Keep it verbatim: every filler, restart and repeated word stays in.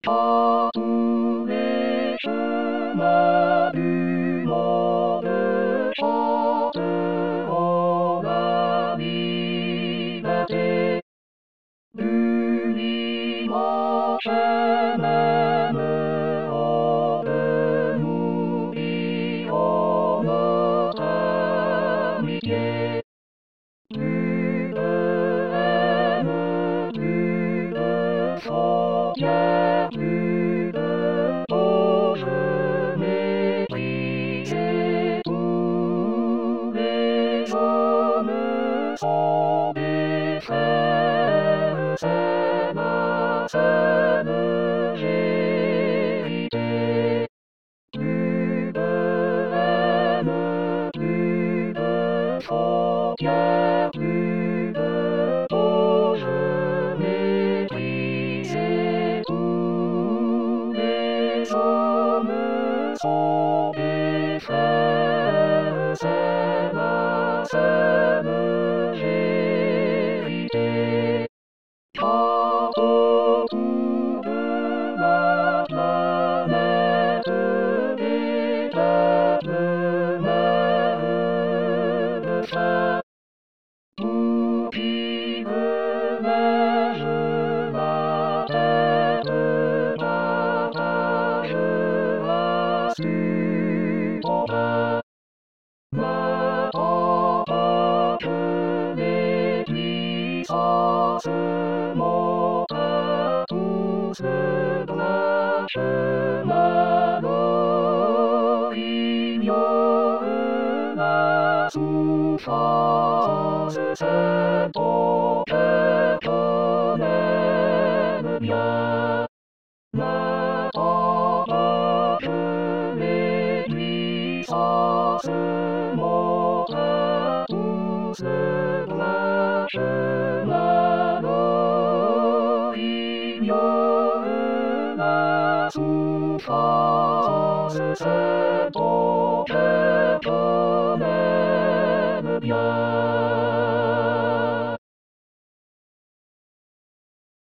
À tous les chemins du monde chanteront la liberté. Du libre chemin de nous dirons notre amitié. Plus de haine, plus de frontières, plus de pauges méprisées. Tous les hommes sont des frères, c'est ma seule vérité. Plus de haine, plus de frontières, plus de pauges méprisées. Tous les hommes sont des frères, c'est ma seule vérité. Quand autour de la planète des peuples meurent de faim, pour qui relège la tête, partagera sur ton pain. N'attends pas que les puissances montrent à tous le droit chemin. Non, ignore la souffrance, c'est ton cœur qu'on aime bien. N'attends pas que les puissances montrent à tous le droit chemin. Non, ignore la souffrance, c'est ton cœur qu'on aime bien.